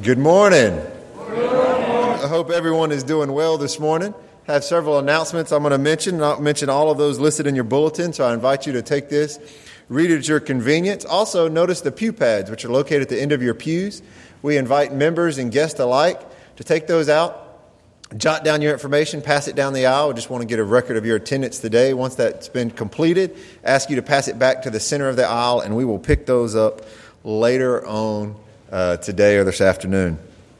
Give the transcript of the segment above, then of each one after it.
Good morning. I hope everyone is doing well this morning. I have several announcements I'm going to mention. I'll mention all of those listed in your bulletin, so I invite you to take this, read it at your convenience. Also, notice the pew pads, which are located at the end of your pews. We invite members and guests alike to take those out, jot down your information, pass it down the aisle. I just want to get a record of your attendance today. Once that's been completed, ask you to pass it back to the center of the aisle, and we will pick those up later on today or this afternoon.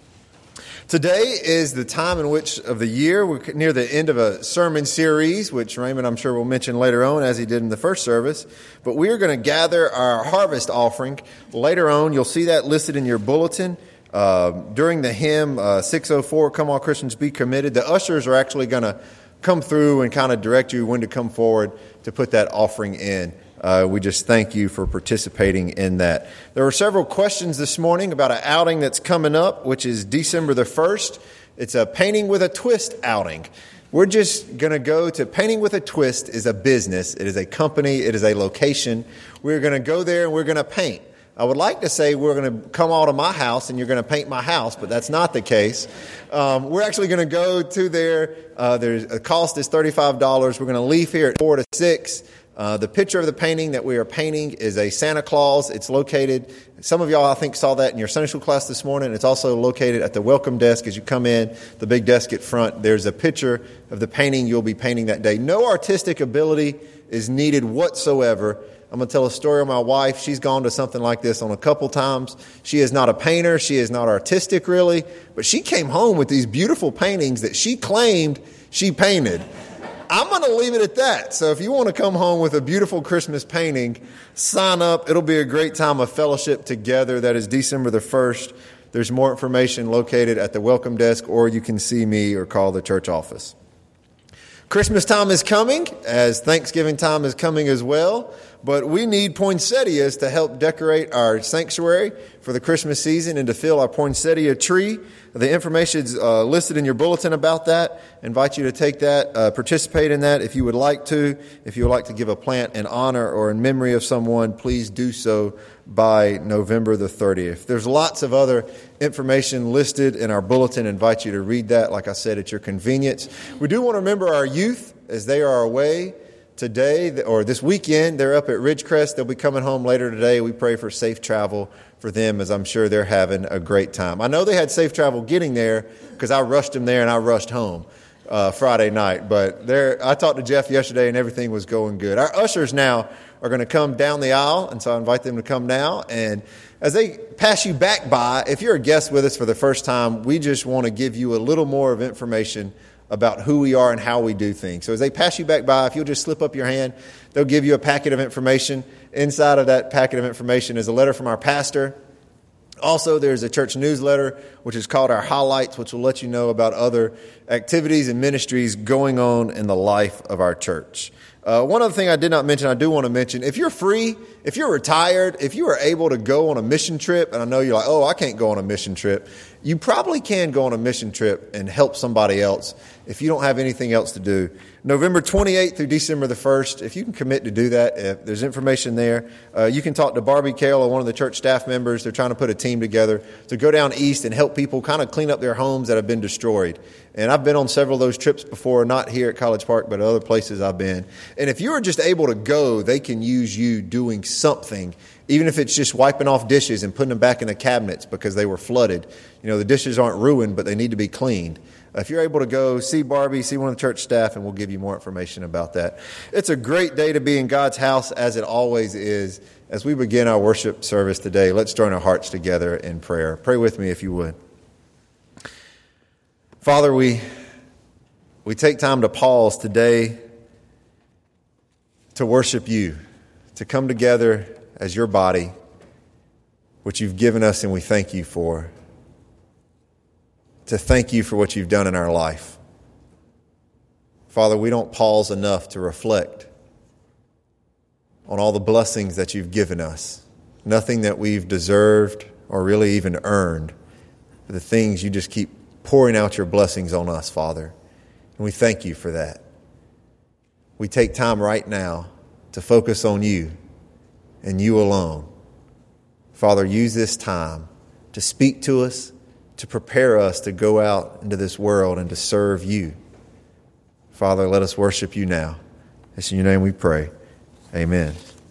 Today is the time in which of the year we're near the end of a sermon series, which Raymond I'm sure will mention later on as he did in the first service. But we are going to gather our harvest offering later on. You'll see that listed in your bulletin. During the hymn 604, Come All Christians Be Committed, the ushers are actually going to come through and kind of direct you when to come forward to put that offering in. We just thank you for participating in that. There were several questions this morning about an outing that's coming up, which is December the 1st. It's a Painting with a Twist outing. We're just going to go to Painting with a Twist is a business. It is a company. It is a location. We're going to go there and we're going to paint. I would like to say we're going to come all to my house and you're going to paint my house, but that's not the case. We're actually going to go to there. There's a cost is $35. We're going to leave here at 4 to 6. The picture of the painting that we are painting is a Santa Claus. It's located, some of y'all I think saw that in your Sunday school class this morning. It's also located at the welcome desk as you come in, the big desk at front. There's a picture of the painting you'll be painting that day. No artistic ability is needed whatsoever. I'm going to tell a story of my wife. She's gone to something like this on a couple times. She is not a painter. She is not artistic really, but she came home with these beautiful paintings that she claimed she painted. I'm going to leave it at that. So if you want to come home with a beautiful Christmas painting, sign up. It'll be a great time of fellowship together. That is December the 1st. There's more information located at the welcome desk, or you can see me or call the church office. Christmas time is coming, as Thanksgiving time is coming as well. But we need poinsettias to help decorate our sanctuary for the Christmas season and to fill our poinsettia tree. The information is listed in your bulletin about that. I invite you to take that, participate in that if you would like to. If you would like to give a plant in honor or in memory of someone, please do so by November the 30th. There's lots of other information listed in our bulletin. I invite you to read that, like I said, at your convenience. We do want to remember our youth as they are away today or this weekend. They're up at Ridgecrest. They'll be coming home later today. We pray for safe travel for them, as I'm sure they're having a great time. I know they had safe travel getting there because I rushed them there and I rushed home Friday night. But I talked to Jeff yesterday and everything was going good. Our ushers now are going to come down the aisle, and so I invite them to come now. And as they pass you back by, if you're a guest with us for the first time, we just want to give you a little more of information about who we are and how we do things. So as they pass you back by, if you'll just slip up your hand, they'll give you a packet of information. Inside of that packet of information is a letter from our pastor. Also, there's a church newsletter, which is called Our Highlights, which will let you know about other activities and ministries going on in the life of our church. One other thing I did not mention, I do want to mention, if you're free, if you're retired, if you are able to go on a mission trip, and I know you're like, oh, I can't go on a mission trip, you probably can go on a mission trip and help somebody else if you don't have anything else to do. November 28th through December the 1st, if you can commit to do that, if there's information there. You can talk to Barbie Carroll, one of the church staff members. They're trying to put a team together to go down east and help people kind of clean up their homes that have been destroyed. And I've been on several of those trips before, not here at College Park, but other places I've been. And if you're just able to go, they can use you doing something, even if it's just wiping off dishes and putting them back in the cabinets because they were flooded. You know, the dishes aren't ruined, but they need to be cleaned. If you're able to go, see Barbie, see one of the church staff, and we'll give you more information about that. It's a great day to be in God's house, as it always is. As we begin our worship service today, let's join our hearts together in prayer. Pray with me if you would. Father, we take time to pause today to worship you, to come together as your body, which you've given us and we thank you for. To thank you for what you've done in our life. Father, we don't pause enough to reflect on all the blessings that you've given us. Nothing that we've deserved or really even earned, but the things you just keep pouring out your blessings on us, Father. And we thank you for that. We take time right now to focus on you and you alone. Father, use this time to speak to us, to prepare us to go out into this world and to serve you. Father, let us worship you now. It's in your name we pray. Amen.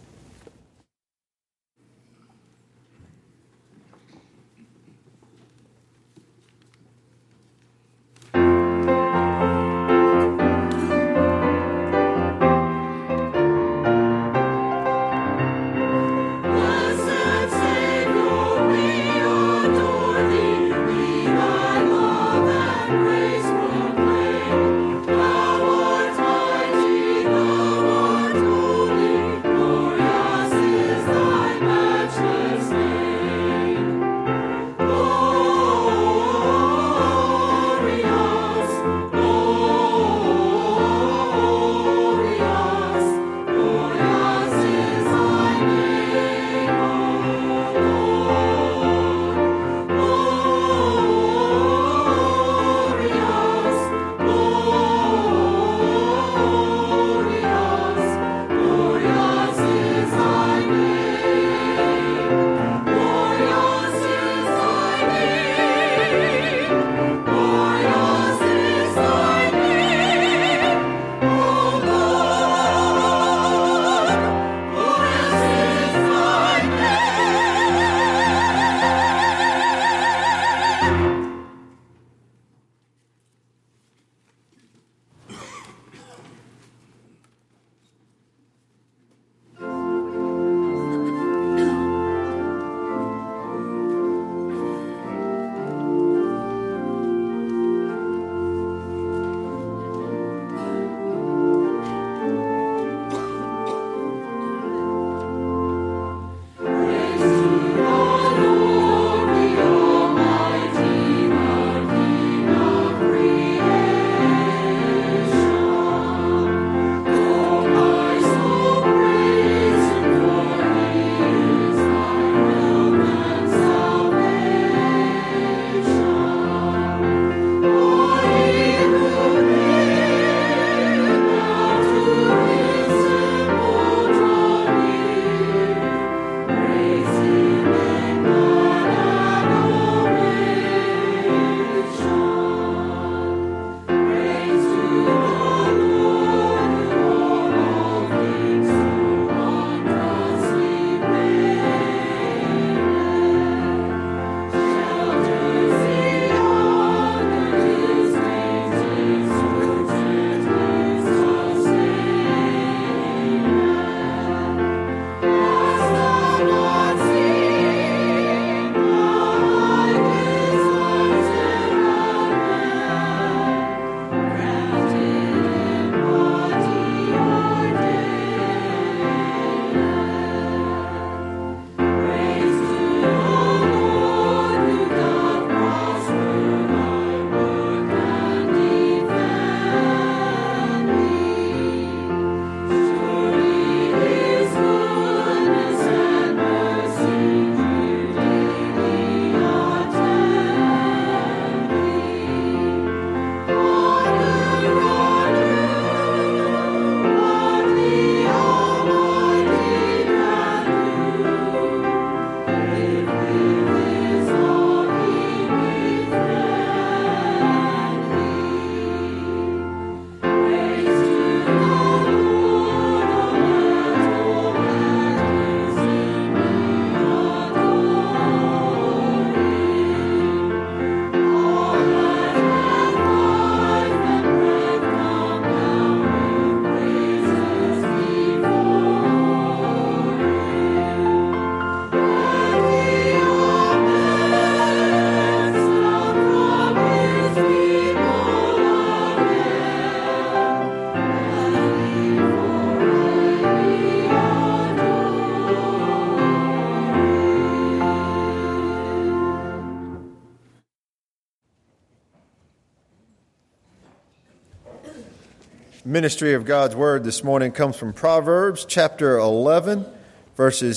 Ministry of God's Word this morning comes from Proverbs chapter 11, verses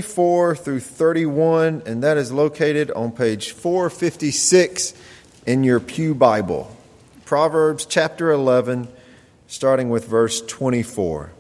24 through 31, and that is located on page 456 in your Pew Bible. Proverbs chapter 11, starting with verse 24.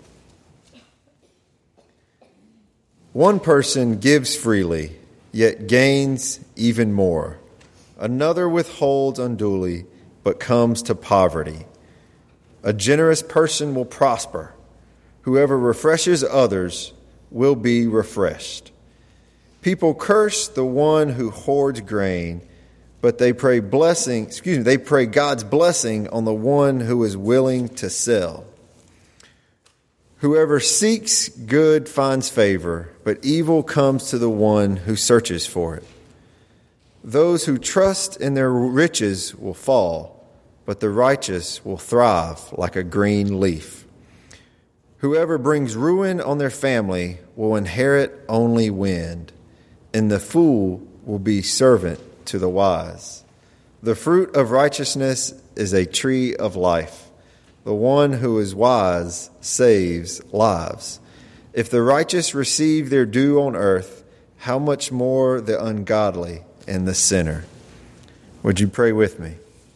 One person gives freely, yet gains even more. Another withholds unduly, but comes to poverty. A generous person will prosper. Whoever refreshes others will be refreshed. People curse the one who hoards grain, but they pray God's blessing on the one who is willing to sell. Whoever seeks good finds favor, but evil comes to the one who searches for it. Those who trust in their riches will fall, but the righteous will thrive like a green leaf. Whoever brings ruin on their family will inherit only wind, and the fool will be servant to the wise. The fruit of righteousness is a tree of life. The one who is wise saves lives. If the righteous receive their due on earth, how much more the ungodly and the sinner? Would you pray with me?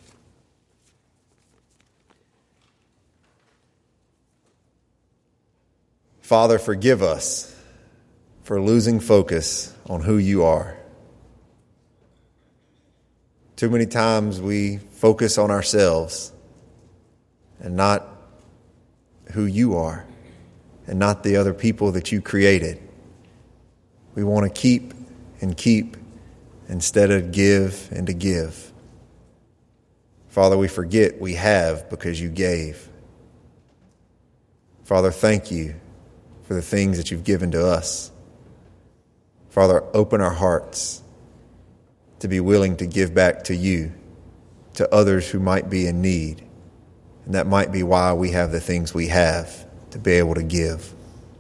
Father, forgive us for losing focus on who you are. Too many times we focus on ourselves and not who you are and not the other people that you created. We want to keep and keep instead of give and to give. Father, we forget we have because you gave. Father, thank you for the things that you've given to us. Father, open our hearts to be willing to give back to you, to others who might be in need. And that might be why we have the things we have to be able to give.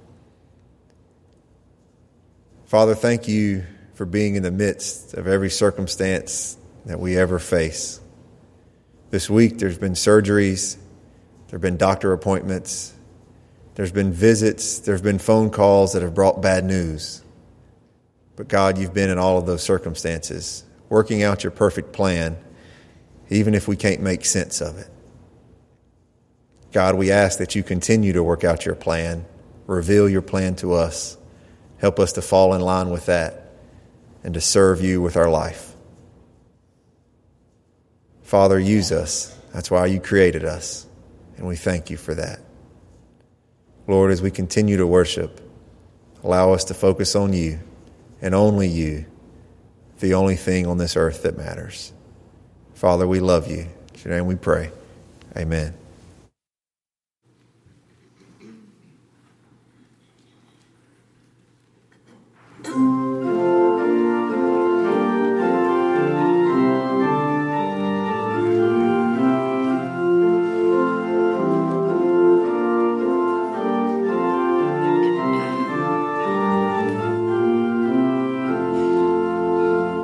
Father, thank you for being in the midst of every circumstance that we ever face. This week there's been surgeries, there have been doctor appointments, there's been visits, there's been phone calls that have brought bad news. But God, you've been in all of those circumstances, working out your perfect plan, even if we can't make sense of it. God, we ask that you continue to work out your plan, reveal your plan to us, help us to fall in line with that, and to serve you with our life. Father, use us. That's why you created us, and we thank you for that. Lord, as we continue to worship, allow us to focus on you and only you, the only thing on this earth that matters. Father, we love you. In your name we pray. Amen.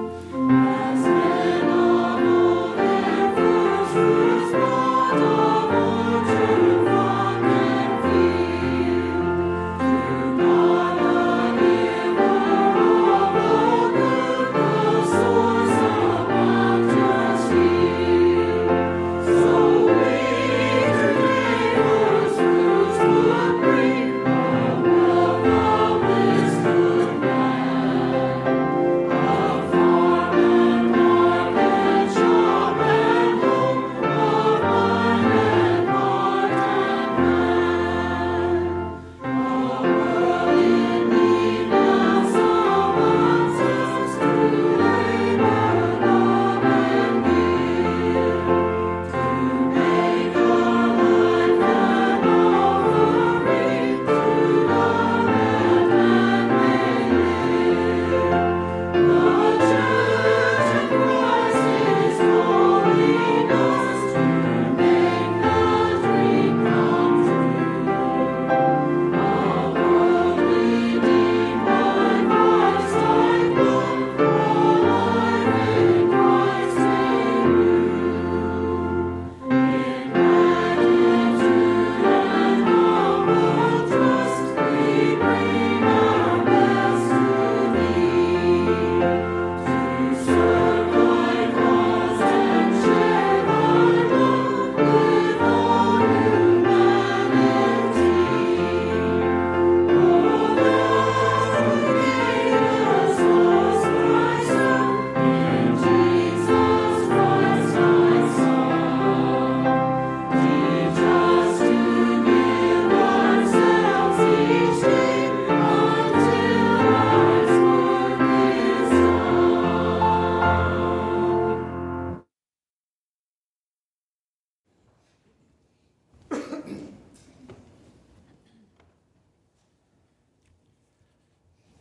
As men of old their first fruits brought of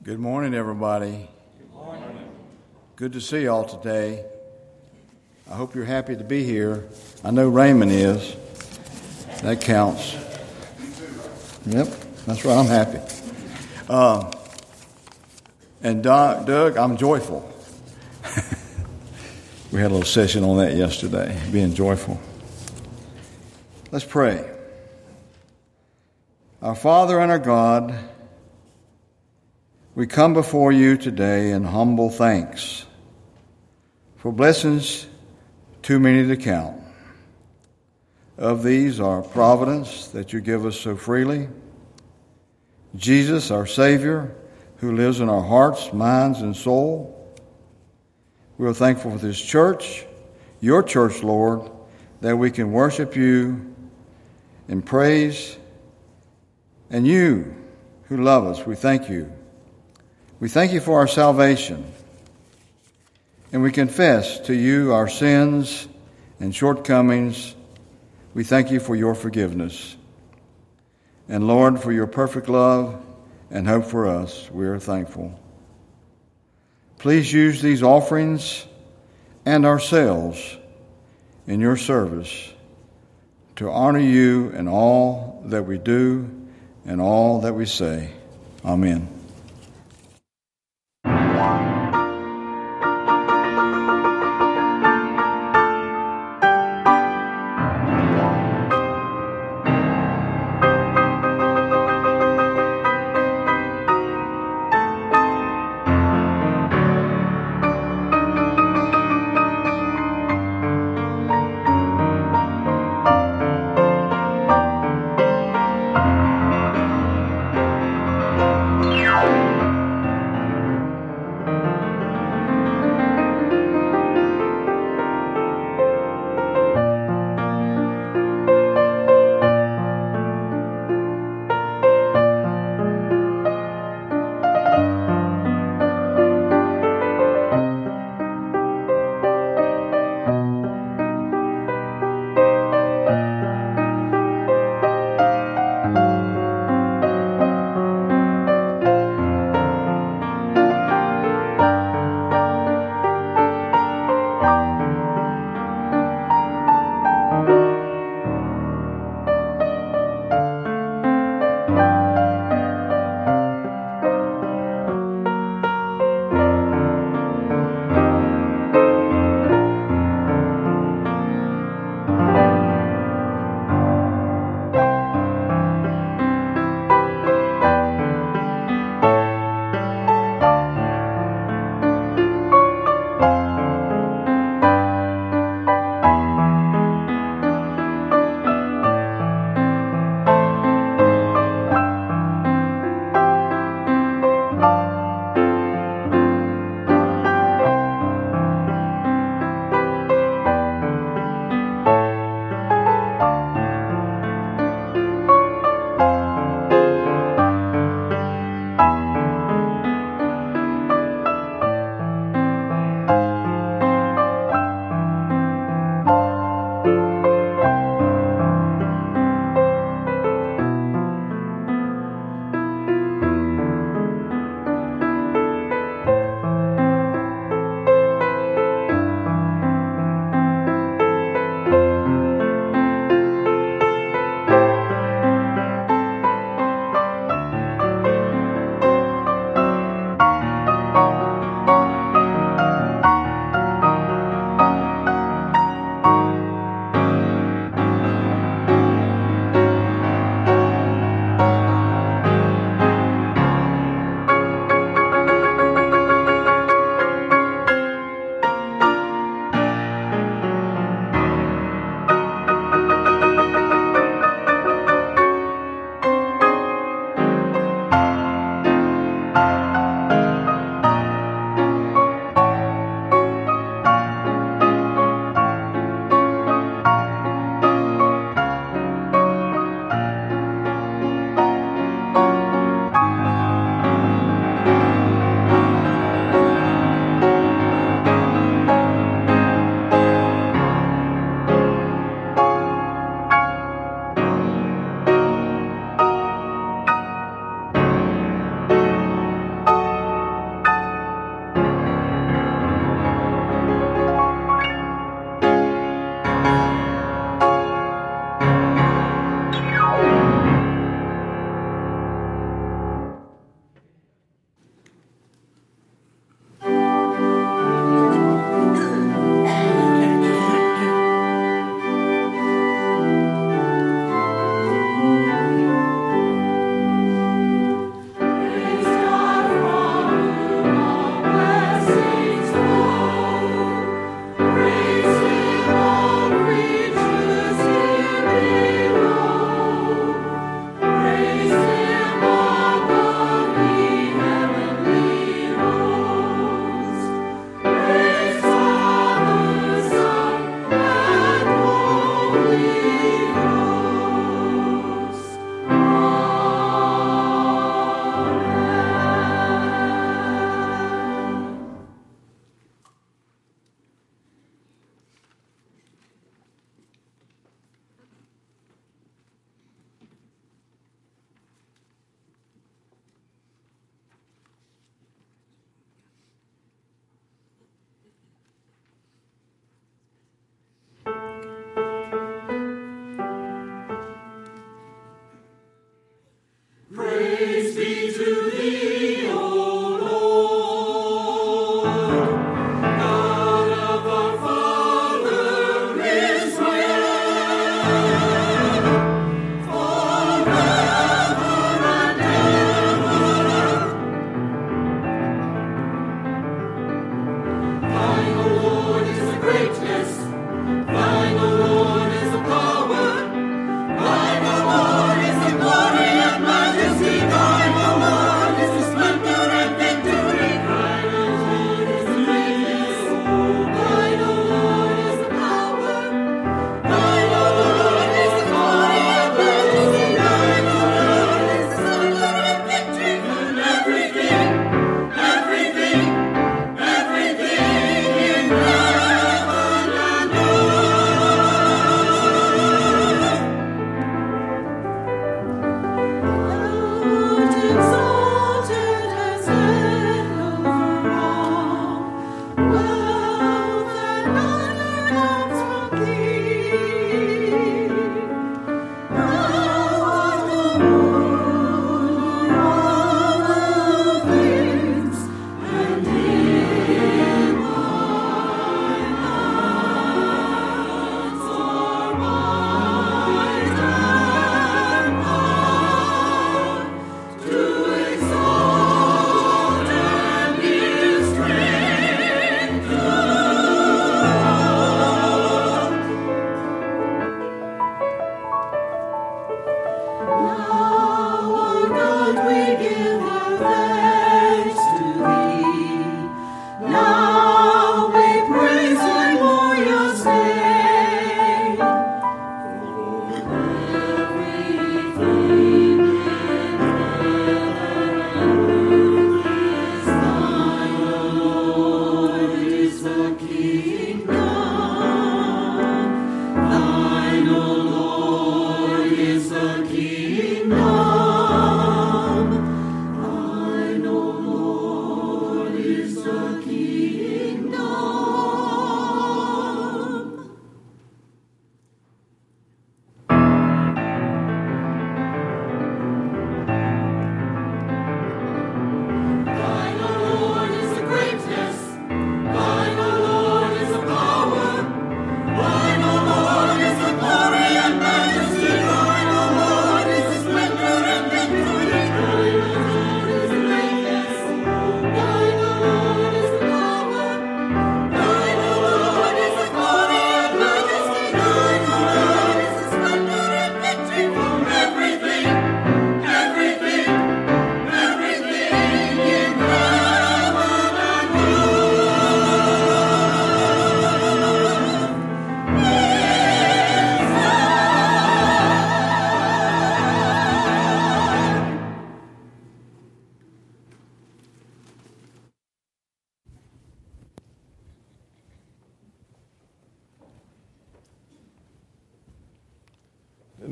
Good morning, everybody. Good morning. Good to see y'all today. I hope you're happy to be here. I know Raymond is. That counts. Yep, that's right. I'm happy. And Doug, I'm joyful. We had a little session on that yesterday, being joyful. Let's pray. Our Father and our God, we come before you today in humble thanks for blessings too many to count. Of these are providence that you give us so freely, Jesus, our Savior, who lives in our hearts, minds, and soul. We are thankful for this church, your church, Lord, that we can worship you in praise. And you who love us, we thank you. We thank you for our salvation. And we confess to you our sins and shortcomings. We thank you for your forgiveness. And Lord, for your perfect love and hope for us, we are thankful. Please use these offerings and ourselves in your service to honor you in all that we do and all that we say. Amen.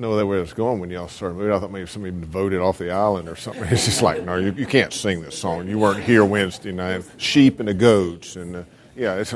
know where it was going when y'all started moving. I thought maybe somebody voted off the island or something. It's just like, no, you can't sing this song. You weren't here Wednesday night. Sheep and the goats. And it's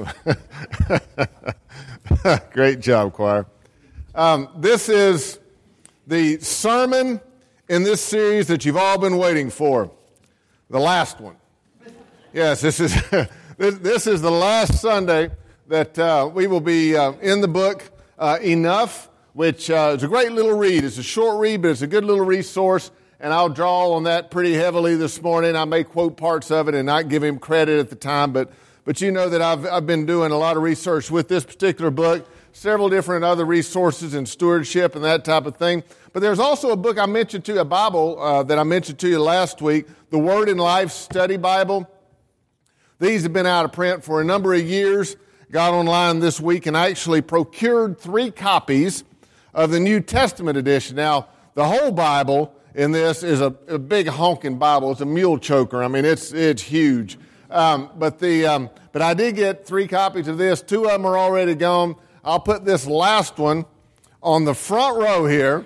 great job, choir. This is the sermon in this series that you've all been waiting for. The last one. Yes, this is this is the last Sunday that we will be in the book Enough, which is a great little read. It's a short read, but it's a good little resource, and I'll draw on that pretty heavily this morning. I may quote parts of it and not give him credit at the time, but you know that I've been doing a lot of research with this particular book, several different other resources in stewardship and that type of thing. But there's also a book I mentioned to you, a Bible that I mentioned to you last week, the Word in Life Study Bible. These have been out of print for a number of years. Got online this week and I actually procured 3 copies of the New Testament edition. Now, the whole Bible in this is a big honking Bible. It's a mule choker. I mean, it's huge. But I did get 3 copies of this. 2 of them are already gone. I'll put this last one on the front row here.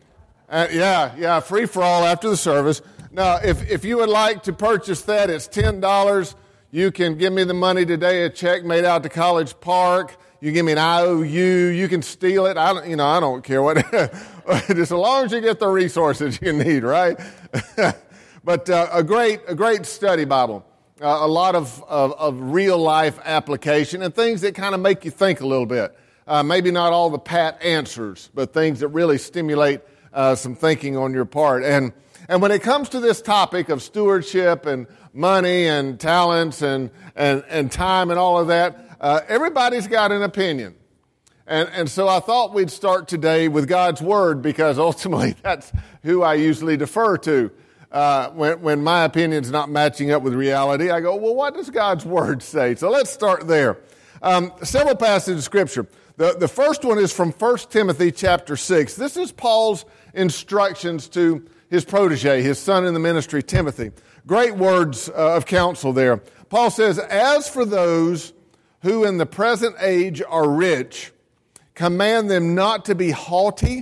Free for all after the service. Now, if you would like to purchase that, it's $10. You can give me the money today, a check made out to College Park. You give me an IOU. You can steal it. I don't care what. Just as long as you get the resources you need, right? But a great study Bible. A lot of real life application and things that kind of make you think a little bit. Maybe not all the pat answers, but things that really stimulate some thinking on your part. And when it comes to this topic of stewardship and money and talents and time and all of that, everybody's got an opinion. And so I thought we'd start today with God's Word, because ultimately that's who I usually defer to. When my opinion's not matching up with reality, I go, well, what does God's Word say? So let's start there. Several passages of Scripture. The first one is from 1 Timothy chapter 6. This is Paul's instructions to his protege, his son in the ministry, Timothy. Great words of counsel there. Paul says, as for those who in the present age are rich, command them not to be haughty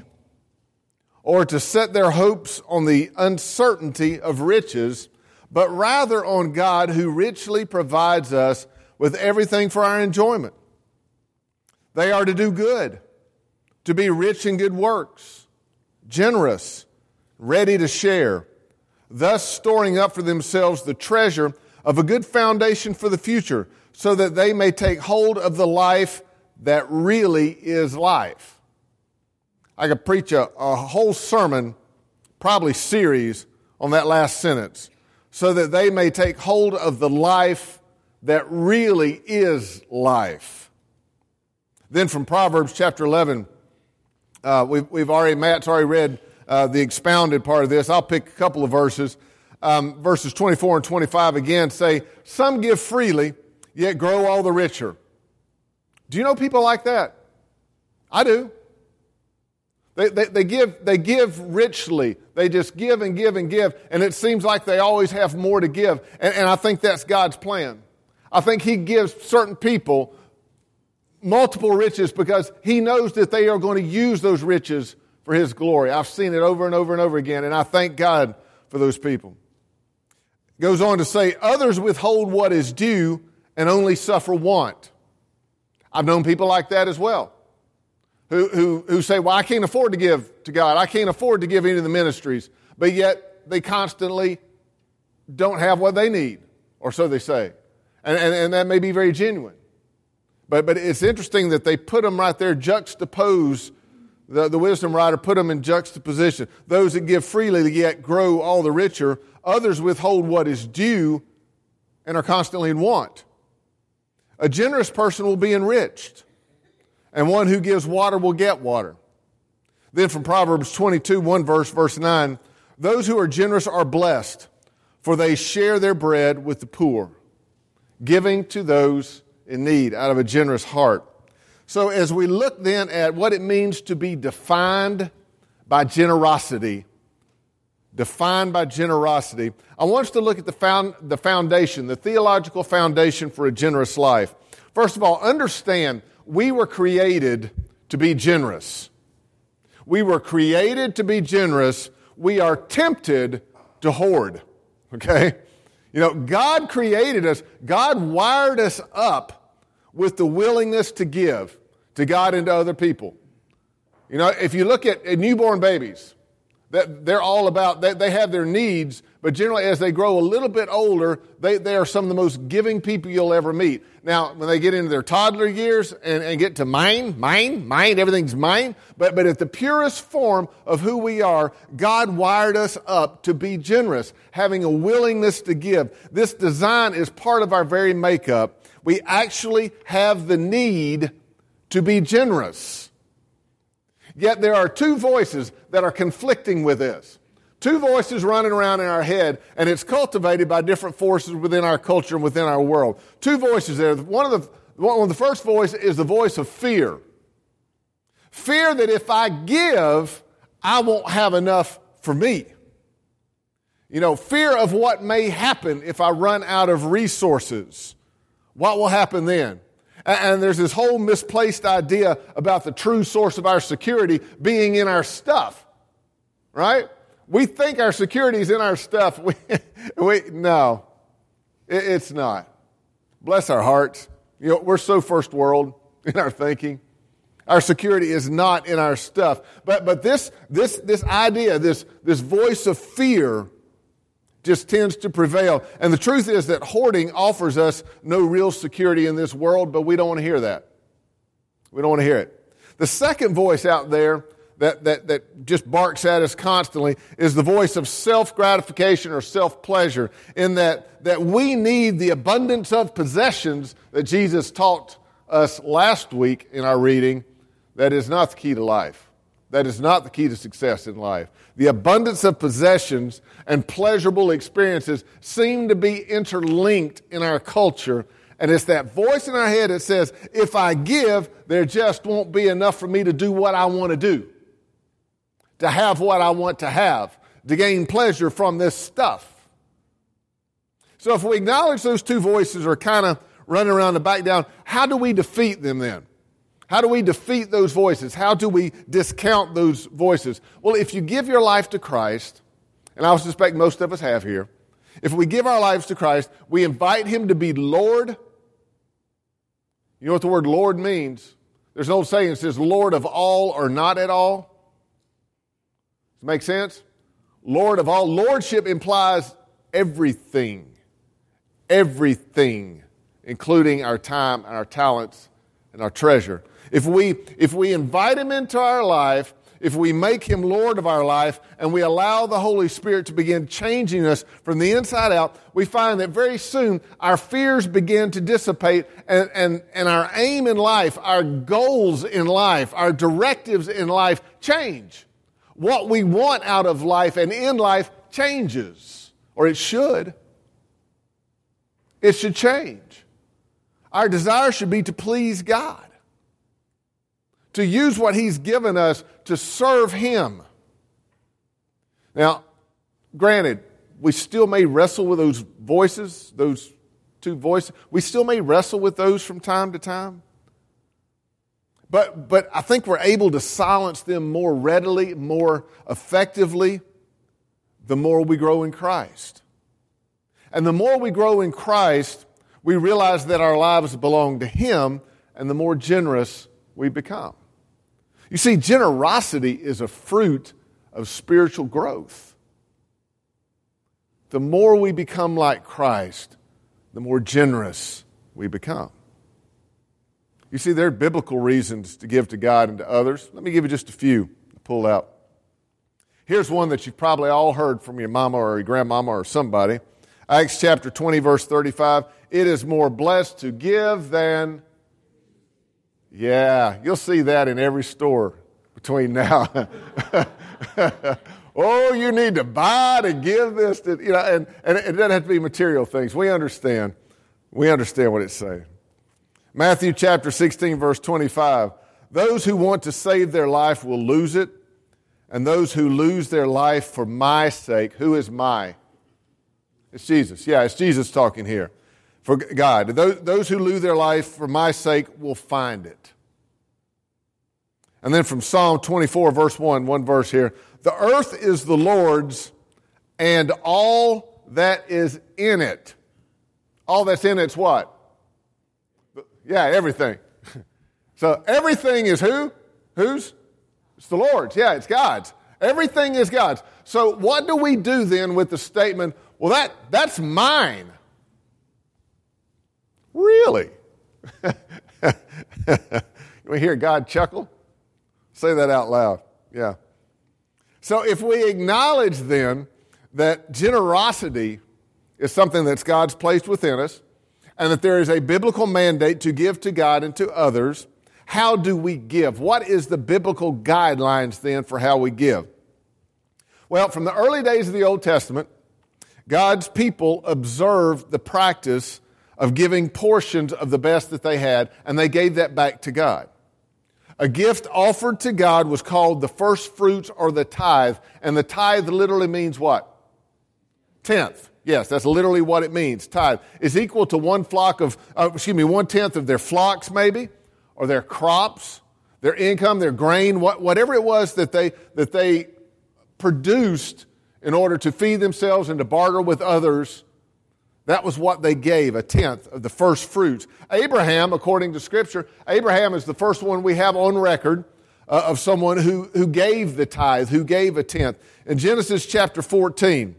or to set their hopes on the uncertainty of riches, but rather on God who richly provides us with everything for our enjoyment. They are to do good, to be rich in good works, generous, ready to share, thus storing up for themselves the treasure of a good foundation for the future, so that they may take hold of the life that really is life. I could preach a whole sermon, probably series, on that last sentence, so that they may take hold of the life that really is life. Then from Proverbs chapter 11, Matt's already read the expounded part of this. I'll pick a couple of verses. Verses 24 and 25 again say, some give freely, yet grow all the richer. Do you know people like that? I do. They give richly. They just give and give and give, and it seems like they always have more to give. And I think that's God's plan. I think He gives certain people multiple riches because He knows that they are going to use those riches for His glory. I've seen it over and over and over again, and I thank God for those people. It goes on to say, others withhold what is due and only suffer want. I've known people like that as well, who say, well, I can't afford to give to God. I can't afford to give into the ministries, but yet they constantly don't have what they need, or so they say. And that may be very genuine. But it's interesting that they put them right there, juxtapose. The wisdom writer put them in juxtaposition. Those that give freely yet grow all the richer. Others withhold what is due and are constantly in want. A generous person will be enriched, and one who gives water will get water. Then from Proverbs 22, verse 9, those who are generous are blessed, for they share their bread with the poor, giving to those in need out of a generous heart. So as we look then at what it means to be defined by generosity, I want us to look at the foundation, the theological foundation for a generous life. First of all, understand we were created to be generous. We were created to be generous. We are tempted to hoard. Okay? You know, God created us. God wired us up with the willingness to give to God and to other people. You know, if you look at newborn babies, they're all about, they have their needs, but generally as they grow a little bit older, they are some of the most giving people you'll ever meet. Now, when they get into their toddler years and get to mine, everything's mine, but at the purest form of who we are, God wired us up to be generous, having a willingness to give. This design is part of our very makeup. We actually have the need to be generous. Yet there are two voices that are conflicting with this. Two voices running around in our head, and it's cultivated by different forces within our culture and within our world. Two voices there. One of the first voice is the voice of fear. Fear that if I give, I won't have enough for me. You know, fear of what may happen if I run out of resources. What will happen then? And there's this whole misplaced idea about the true source of our security being in our stuff, right? We think our security is in our stuff. No, it's not. Bless our hearts. You know, we're so first world in our thinking. Our security is not in our stuff. But this idea, this voice of fear just tends to prevail. And the truth is that hoarding offers us no real security in this world, but we don't want to hear that. We don't want to hear it. The second voice out there that just barks at us constantly is the voice of self-gratification or self-pleasure, in that we need the abundance of possessions that Jesus taught us last week in our reading. That is not the key to life. That is not the key to success in life. The abundance of possessions and pleasurable experiences seem to be interlinked in our culture, and it's that voice in our head that says, if I give, there just won't be enough for me to do what I want to do, to have what I want to have, to gain pleasure from this stuff. So if we acknowledge those two voices are kind of running around the back down, how do we defeat them then? How do we defeat those voices? How do we discount those voices? Well, if you give your life to Christ, and I suspect most of us have here, if we give our lives to Christ, we invite Him to be Lord. You know what the word Lord means? There's an old saying that says Lord of all or not at all. Does it make sense? Lord of all. Lordship implies everything. Everything, including our time and our talents and our treasure. If we invite Him into our life, if we make Him Lord of our life, and we allow the Holy Spirit to begin changing us from the inside out, we find that very soon our fears begin to dissipate, and our aim in life, our goals in life, our directives in life change. What we want out of life and in life changes, or it should. It should change. Our desire should be to please God, to use what He's given us to serve Him. Now, granted, we still may wrestle with those voices, those two voices. We still may wrestle with those from time to time. But I think we're able to silence them more readily, more effectively, the more we grow in Christ. And the more we grow in Christ, we realize that our lives belong to Him, and the more generous we become. You see, generosity is a fruit of spiritual growth. The more we become like Christ, the more generous we become. You see, there are biblical reasons to give to God and to others. Let me give you just a few to pull out. Here's one that you've probably all heard from your mama or your grandmama or somebody. Acts chapter 20, verse 35. It is more blessed to give than... Yeah, you'll see that in every store between now. Oh, you need to buy to give this to, and it doesn't have to be material things. We understand what it's saying. Matthew chapter 16, verse 25. Those who want to save their life will lose it, and those who lose their life for my sake. Who is my? It's Jesus. Yeah, it's Jesus talking here. For God. Those who lose their life for my sake will find it. And then from Psalm 24, verse 1 verse here. The earth is the Lord's and all that is in it. All that's in it's what? Yeah, everything. So everything is who? Whose? It's the Lord's. Yeah, it's God's. Everything is God's. So what do we do then with the statement, well, that's mine? Really? We hear God chuckle? Say that out loud. Yeah. So if we acknowledge then that generosity is something that's God's placed within us, and that there is a biblical mandate to give to God and to others, how do we give? What is the biblical guidelines then for how we give? Well, from the early days of the Old Testament, God's people observed the practice of giving portions of the best that they had, and they gave that back to God. A gift offered to God was called the first fruits or the tithe, and the tithe literally means what? Tenth. Yes, that's literally what it means. Tithe is equal to 1/10 of their flocks maybe, or their crops, their income, their grain, whatever it was that they produced in order to feed themselves and to barter with others. That was what they gave, 1/10 of the first fruits. Abraham, according to Scripture, Abraham is the first one we have on record of someone who gave the tithe, who gave 1/10. In Genesis chapter 14,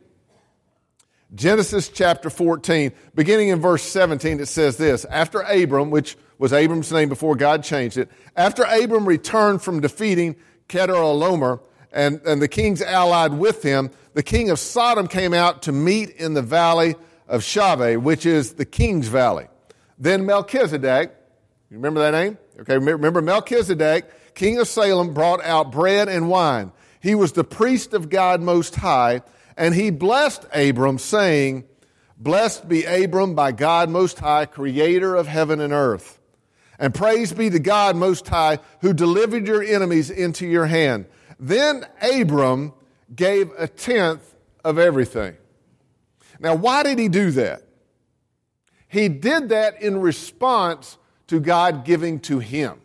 beginning in verse 17, it says this: After Abram, which was Abram's name before God changed it, after Abram returned from defeating Chedorlaomer and the kings allied with him, the king of Sodom came out to meet in the valley of Shaveh, which is the king's valley. Then Melchizedek, you remember that name? Okay, remember Melchizedek, king of Salem, brought out bread and wine. He was the priest of God Most High, and he blessed Abram, saying, Blessed be Abram by God Most High, creator of heaven and earth. And praise be to God Most High, who delivered your enemies into your hand. Then Abram gave 1/10 of everything. Now, why did he do that? He did that in response to God giving to him.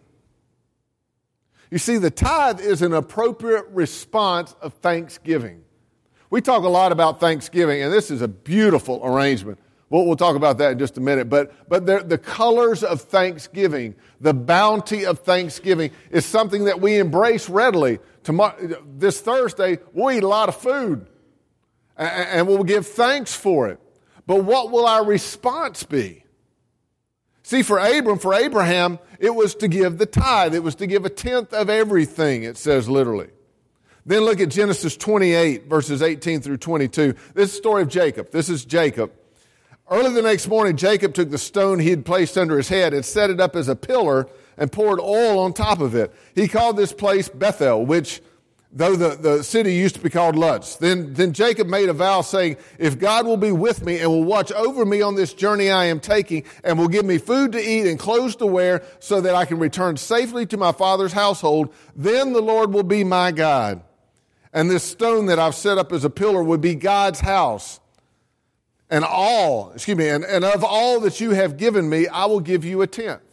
You see, the tithe is an appropriate response of thanksgiving. We talk a lot about Thanksgiving, and this is a beautiful arrangement. We'll talk about that in just a minute. But the colors of Thanksgiving, the bounty of Thanksgiving is something that we embrace readily. This Thursday, we'll eat a lot of food, and we'll give thanks for it. But what will our response be? See, for Abraham, it was to give the tithe. It was to give 1/10 of everything, it says literally. Then look at Genesis 28, verses 18 through 22. This is the story of Jacob. This is Jacob. Early the next morning, Jacob took the stone he had placed under his head and set it up as a pillar and poured oil on top of it. He called this place Bethel, which, though the city used to be called Luz. Then Jacob made a vow saying, if God will be with me and will watch over me on this journey I am taking and will give me food to eat and clothes to wear so that I can return safely to my father's household, then the Lord will be my God. And this stone that I've set up as a pillar would be God's house. And of all that you have given me, I will give you 1/10.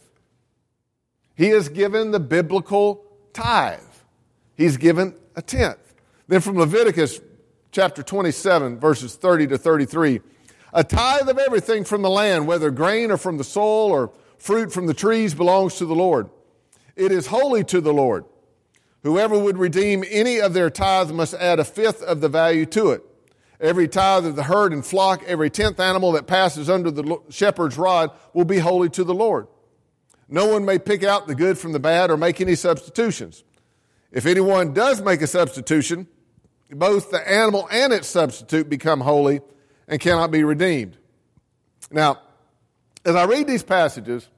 He has given the biblical tithe. He's given 1/10. Then from Leviticus chapter 27, verses 30 to 33, a tithe of everything from the land, whether grain or from the soil or fruit from the trees, belongs to the Lord. It is holy to the Lord. Whoever would redeem any of their tithe must add 1/5 of the value to it. Every tithe of the herd and flock, every 10th animal that passes under the shepherd's rod will be holy to the Lord. No one may pick out the good from the bad or make any substitutions. If anyone does make a substitution, both the animal and its substitute become holy and cannot be redeemed. Now, as I read these passages,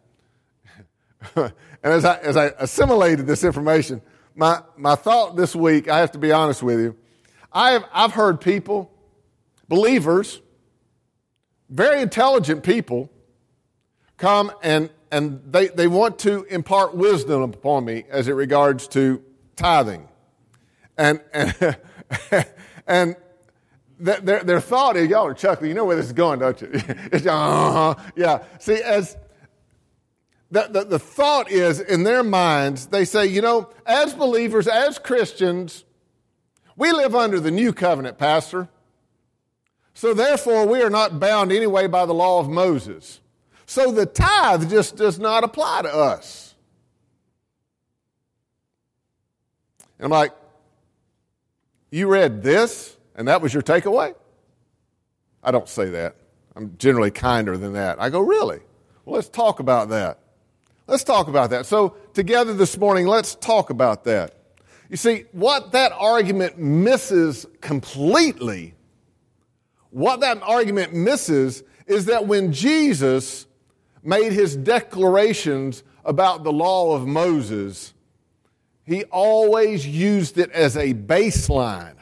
and as I assimilated this information, my thought this week, I have to be honest with you, I've heard people, believers, very intelligent people, come and they want to impart wisdom upon me as it regards to tithing. And their thought is, y'all are chuckling, you know where this is going, don't you? It's, yeah. See, as the thought is, in their minds, they say, as believers, as Christians, we live under the new covenant, Pastor. So therefore, we are not bound anyway by the law of Moses. So the tithe just does not apply to us. And I'm like, you read this, and that was your takeaway? I don't say that. I'm generally kinder than that. I go, really? Well, let's talk about that. Let's talk about that. So together this morning, let's talk about that. You see, what that argument misses completely, is that when Jesus made his declarations about the law of Moses, he always used it as a baseline,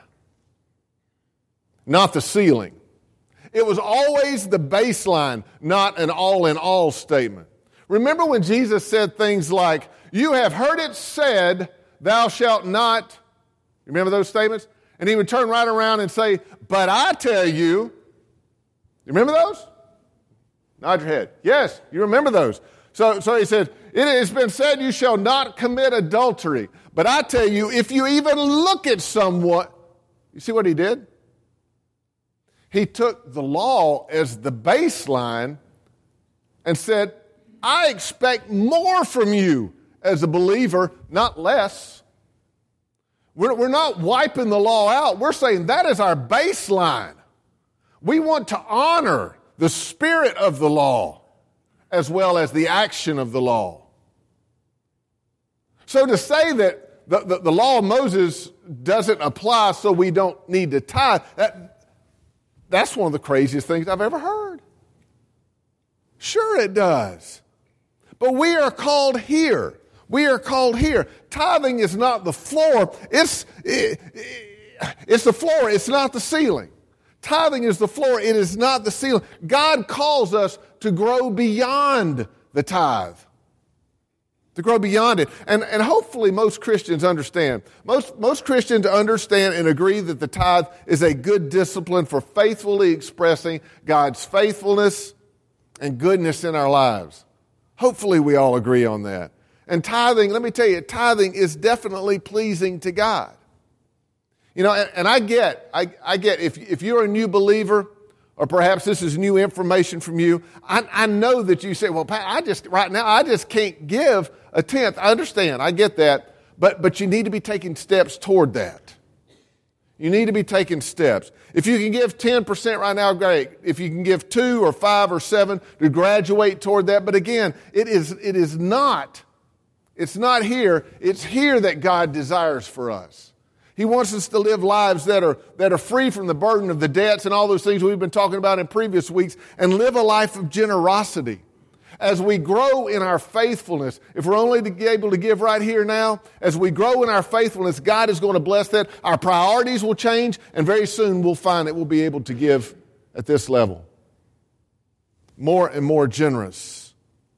not the ceiling. It was always the baseline, not an all-in-all statement. Remember when Jesus said things like, you have heard it said, thou shalt not. Remember those statements? And he would turn right around and say, but I tell you. You remember those? Nod your head. Yes, you remember those. So he said, it has been said you shall not commit adultery. But I tell you, if you even look at someone, you see what he did? He took the law as the baseline and said, I expect more from you as a believer, not less. We're not wiping the law out. We're saying that is our baseline. We want to honor the spirit of the law as well as the action of the law. So to say that the law of Moses doesn't apply so we don't need to tithe, that's one of the craziest things I've ever heard. Sure it does. But we are called here. We are called here. Tithing is not the floor. It's the floor. It's not the ceiling. Tithing is the floor. It is not the ceiling. God calls us to grow beyond the tithe. To grow beyond it. And hopefully most Christians understand. Most Christians understand and agree that the tithe is a good discipline for faithfully expressing God's faithfulness and goodness in our lives. Hopefully we all agree on that. And tithing, let me tell you, tithing is definitely pleasing to God. And I get if you're a new believer, or perhaps this is new information from you, I know that you say, well, Pat, I just can't give a tenth. I understand, I get that, but you need to be taking steps toward that. You need to be taking steps. If you can give 10% right now, great. If you can give 2 or 5 or 7 to graduate toward that. But again, it's not here. It's here that God desires for us. He wants us to live lives that are free from the burden of the debts and all those things we've been talking about in previous weeks, and live a life of generosity. As we grow in our faithfulness, if we're only able to give right here now, as we grow in our faithfulness, God is going to bless that. Our priorities will change, and very soon we'll find that we'll be able to give at this level. More and more generous.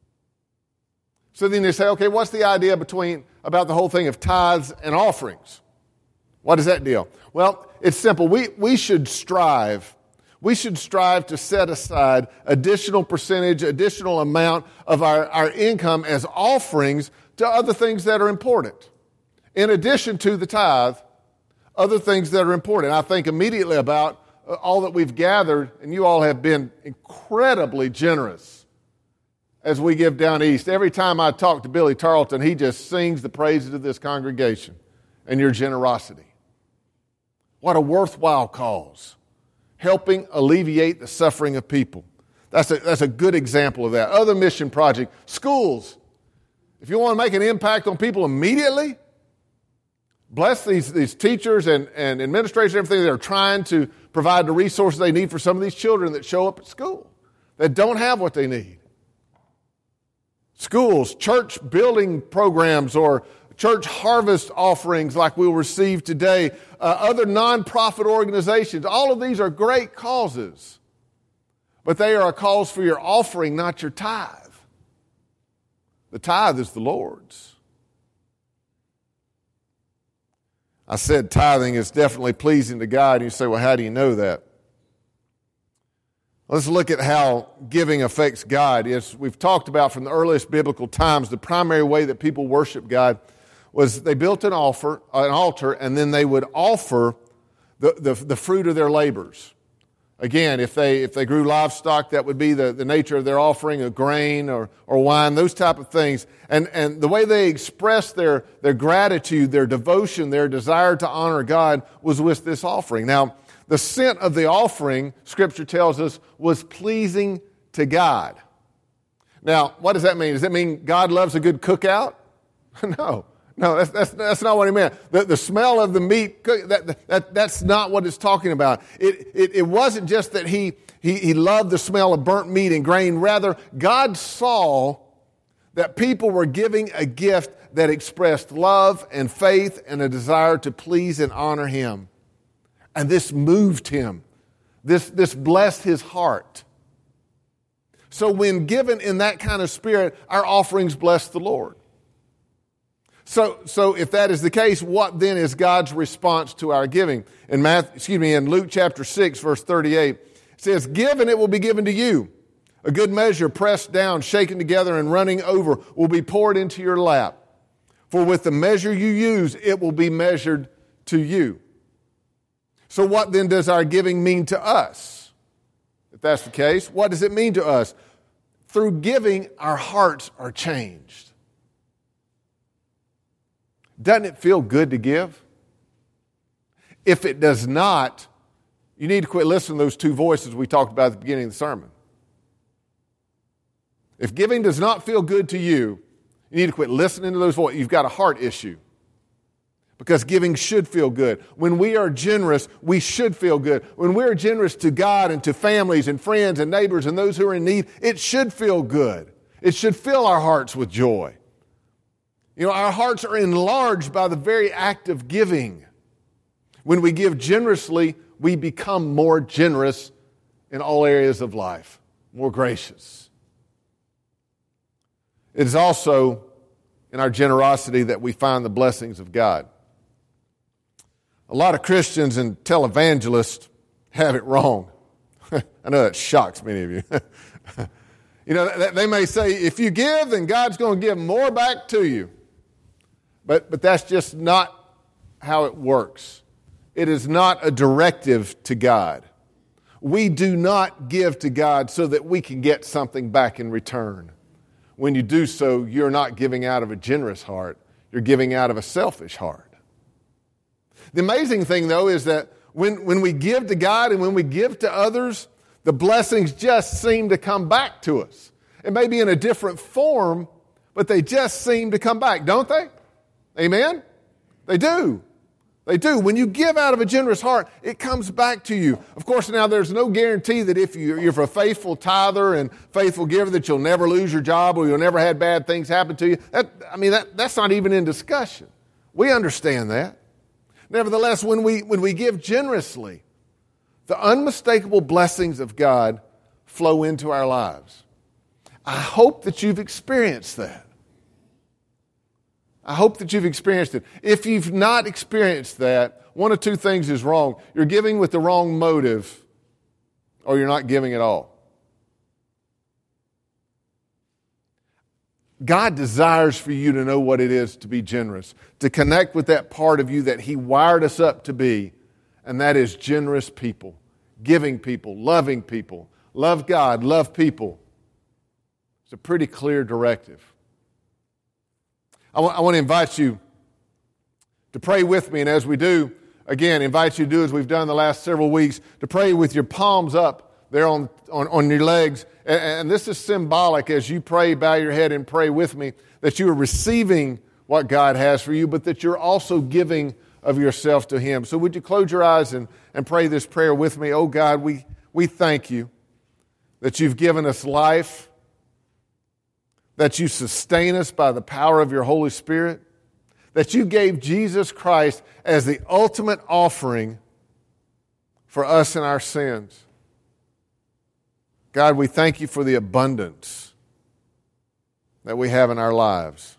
So then you say, okay, what's the idea about the whole thing of tithes and offerings? What is that deal? Well, it's simple. We should strive. We should strive to set aside additional percentage, additional amount of our income as offerings to other things that are important. In addition to the tithe, other things that are important. I think immediately about all that we've gathered, and you all have been incredibly generous as we give down east. Every time I talk to Billy Tarleton, he just sings the praises of this congregation and your generosity. What a worthwhile cause. Helping alleviate the suffering of people. That's a good example of that. Other mission project, schools. If you want to make an impact on people immediately, bless these teachers and administrators and everything that are trying to provide the resources they need for some of these children that show up at school, that don't have what they need. Schools, church building programs, or church harvest offerings like we'll receive today, other nonprofit organizations. All of these are great causes, but they are a cause for your offering, not your tithe. The tithe is the Lord's. I said tithing is definitely pleasing to God. And you say, well, how do you know that? Let's look at how giving affects God. As we've talked about from the earliest biblical times, the primary way that people worship God was they built an altar, and then they would offer the fruit of their labors. Again, if they grew livestock, that would be the nature of their offering, a grain or wine, those type of things. And the way they expressed their gratitude, their devotion, their desire to honor God was with this offering. Now, the scent of the offering, Scripture tells us, was pleasing to God. Now, what does that mean? Does that mean God loves a good cookout? No, that's not what he meant. The smell of the meat, that's not what it's talking about. It wasn't just that he loved the smell of burnt meat and grain. Rather, God saw that people were giving a gift that expressed love and faith and a desire to please and honor Him. And this moved Him. This blessed His heart. So when given in that kind of spirit, our offerings bless the Lord. So if that is the case, what then is God's response to our giving? In Luke chapter 6, verse 38, it says, "Give and it will be given to you. A good measure, pressed down, shaken together, and running over, will be poured into your lap. For with the measure you use, it will be measured to you." So what then does our giving mean to us? If that's the case, what does it mean to us? Through giving, our hearts are changed. Doesn't it feel good to give? If it does not, you need to quit listening to those two voices we talked about at the beginning of the sermon. If giving does not feel good to you, you need to quit listening to those voices. You've got a heart issue. Because giving should feel good. When we are generous, we should feel good. When we're generous to God and to families and friends and neighbors and those who are in need, it should feel good. It should fill our hearts with joy. You know, our hearts are enlarged by the very act of giving. When we give generously, we become more generous in all areas of life, more gracious. It is also in our generosity that we find the blessings of God. A lot of Christians and televangelists have it wrong. I know that shocks many of you. You know, they may say, if you give, then God's going to give more back to you. But that's just not how it works. It is not a directive to God. We do not give to God so that we can get something back in return. When you do so, you're not giving out of a generous heart. You're giving out of a selfish heart. The amazing thing, though, is that when we give to God and when we give to others, the blessings just seem to come back to us. It may be in a different form, but they just seem to come back, don't they? Amen? They do. They do. When you give out of a generous heart, it comes back to you. Of course, now there's no guarantee that if you're a faithful tither and faithful giver that you'll never lose your job or you'll never have bad things happen to you. That's not even in discussion. We understand that. Nevertheless, when we give generously, the unmistakable blessings of God flow into our lives. I hope that you've experienced that. I hope that you've experienced it. If you've not experienced that, one of two things is wrong. You're giving with the wrong motive, or you're not giving at all. God desires for you to know what it is to be generous, to connect with that part of you that He wired us up to be, and that is generous people, giving people, loving people. Love God, love people. It's a pretty clear directive. I want to invite you to pray with me, and as we do, again, invite you to do as we've done the last several weeks, to pray with your palms up there on your legs. And this is symbolic as you pray, bow your head and pray with me, that you are receiving what God has for you, but that you're also giving of yourself to Him. So would you close your eyes and pray this prayer with me? Oh God, we thank you that you've given us life, that you sustain us by the power of your Holy Spirit, that you gave Jesus Christ as the ultimate offering for us and our sins. God, we thank you for the abundance that we have in our lives.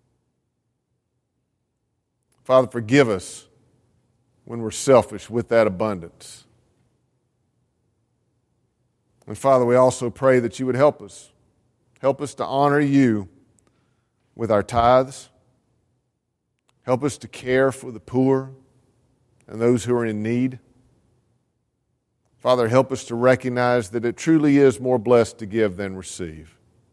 Father, forgive us when we're selfish with that abundance. And Father, we also pray that you would help us. Help us to honor you with our tithes. Help us to care for the poor and those who are in need. Father, help us to recognize that it truly is more blessed to give than receive.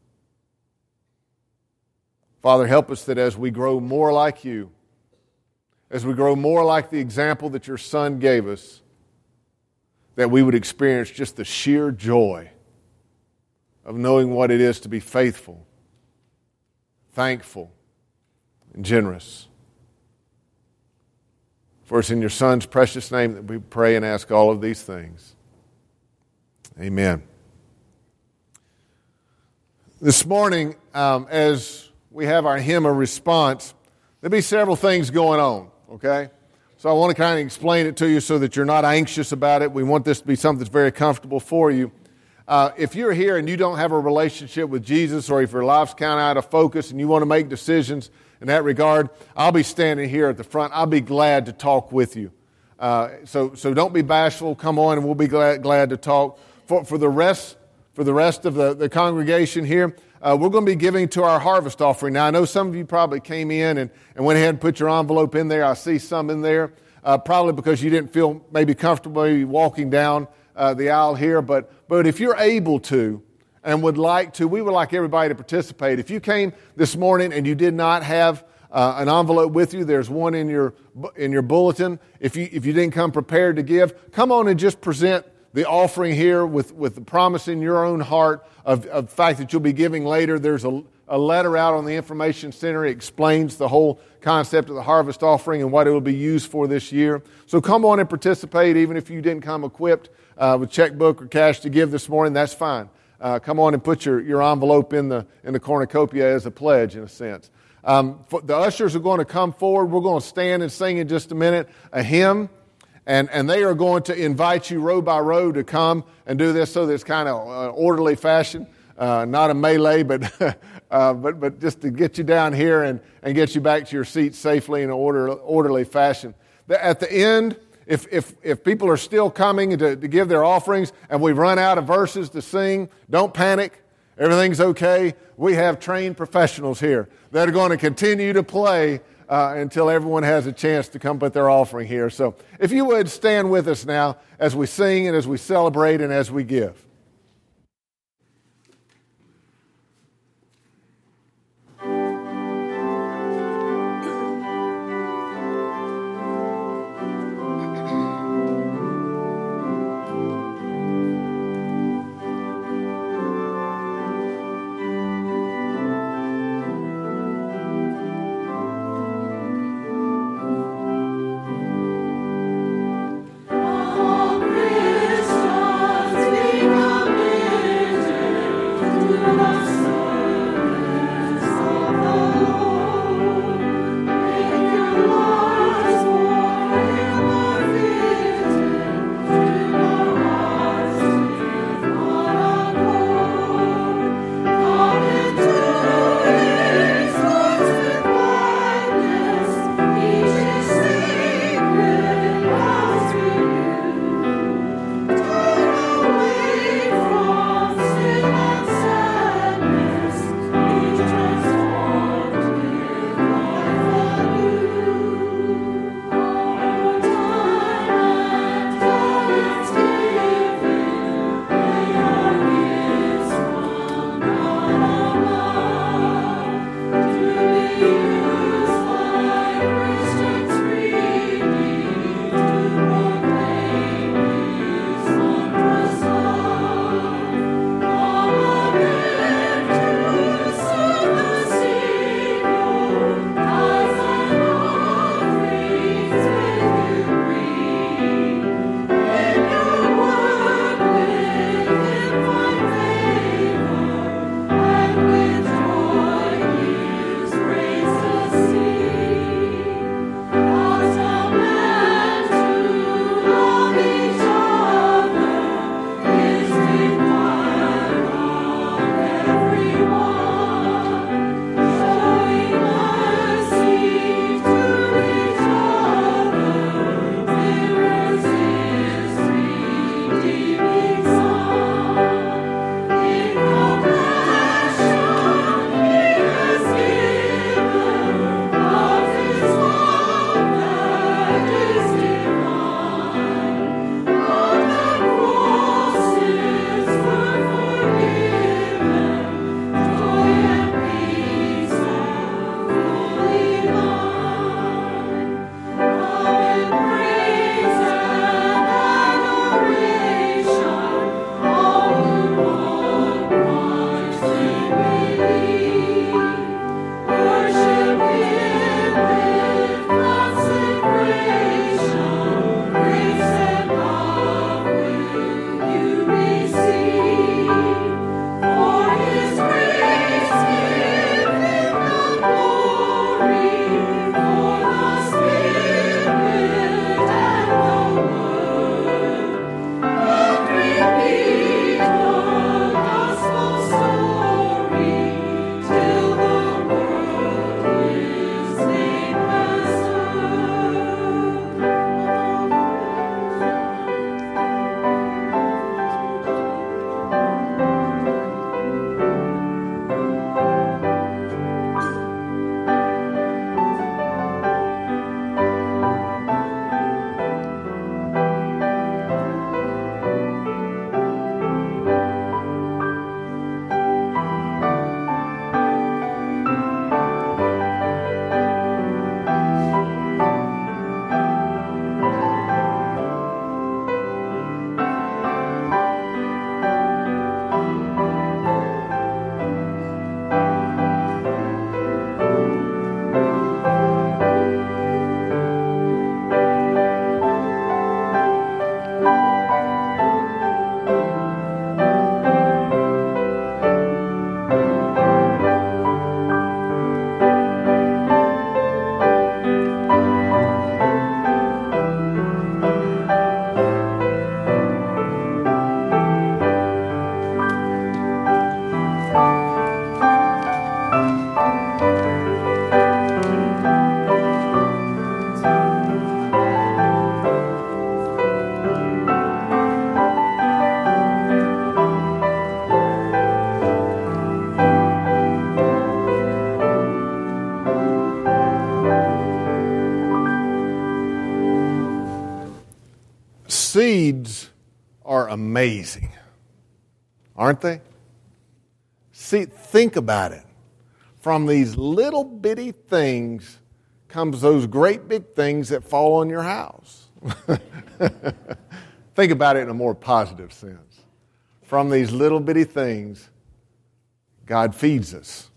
Father, help us that as we grow more like you, as we grow more like the example that your Son gave us, that we would experience just the sheer joy of knowing what it is to be faithful, thankful, and generous. For it's in your Son's precious name that we pray and ask all of these things. Amen. This morning, as we have our hymn of response, there'll be several things going on, okay? So I want to kind of explain it to you so that you're not anxious about it. We want this to be something that's very comfortable for you. If you're here and you don't have a relationship with Jesus, or if your life's kind of out of focus and you want to make decisions in that regard, I'll be standing here at the front. I'll be glad to talk with you. So don't be bashful. Come on, and we'll be glad to talk. For the rest of the congregation here, we're going to be giving to our harvest offering. Now, I know some of you probably came in and went ahead and put your envelope in there. I see some in there, probably because you didn't feel maybe comfortable walking down the aisle here. But if you're able to and would like to, we would like everybody to participate. If you came this morning and you did not have an envelope with you, there's one in your bulletin. If you didn't come prepared to give, come on and just present the offering here with the promise in your own heart of the fact that you'll be giving later. There's a letter out on the information center. It explains the whole concept of the harvest offering and what it will be used for this year. So come on and participate, even if you didn't come equipped with checkbook or cash to give this morning. That's fine. Come on and put your envelope in the cornucopia as a pledge, in a sense. The ushers are going to come forward. We're going to stand and sing in just a minute a hymn. And they are going to invite you row by row to come and do this so that it's kind of orderly fashion, not a melee, but just to get you down here and get you back to your seats safely in an orderly fashion. At the end, if people are still coming to give their offerings and we've run out of verses to sing, don't panic. Everything's okay. We have trained professionals here that are going to continue to play until everyone has a chance to come put their offering here. So if you would stand with us now as we sing and as we celebrate and as we give. Christ, be Seeds are amazing, aren't they? See, think about it. From these little bitty things comes those great big things that fall on your house. Think about it in a more positive sense. From these little bitty things, God feeds us.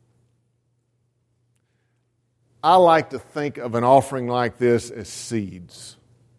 I like to think of an offering like this as seeds.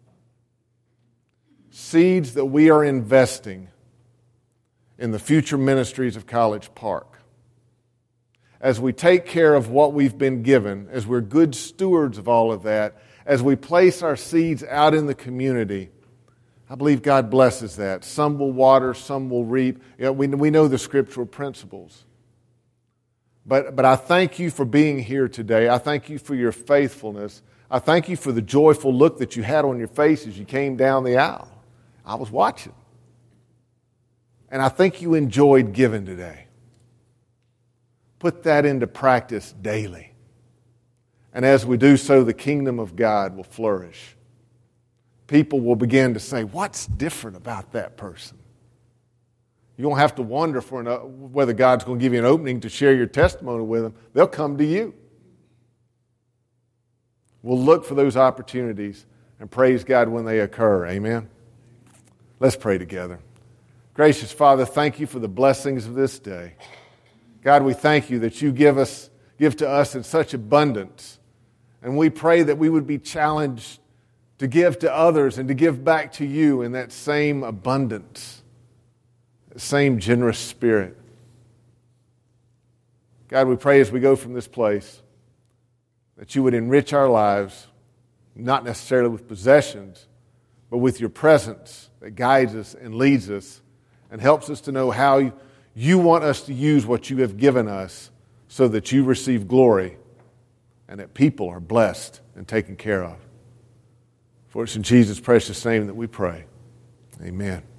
Seeds that we are investing in the future ministries of College Park. As we take care of what we've been given, as we're good stewards of all of that, as we place our seeds out in the community, I believe God blesses that. Some will water, some will reap. We know the scriptural principles. But I thank you for being here today. I thank you for your faithfulness. I thank you for the joyful look that you had on your face as you came down the aisle. I was watching. And I think you enjoyed giving today. Put that into practice daily. And as we do so, the kingdom of God will flourish. People will begin to say, what's different about that person? You don't have to wonder whether God's going to give you an opening to share your testimony with them. They'll come to you. We'll look for those opportunities and praise God when they occur. Amen? Let's pray together. Gracious Father, thank you for the blessings of this day. God, we thank you that you give to us in such abundance. And we pray that we would be challenged to give to others and to give back to you in that same abundance, that same generous spirit. God, we pray as we go from this place that you would enrich our lives, not necessarily with possessions, but with your presence that guides us and leads us and helps us to know how you want us to use what you have given us so that you receive glory and that people are blessed and taken care of. For it's in Jesus' precious name that we pray. Amen.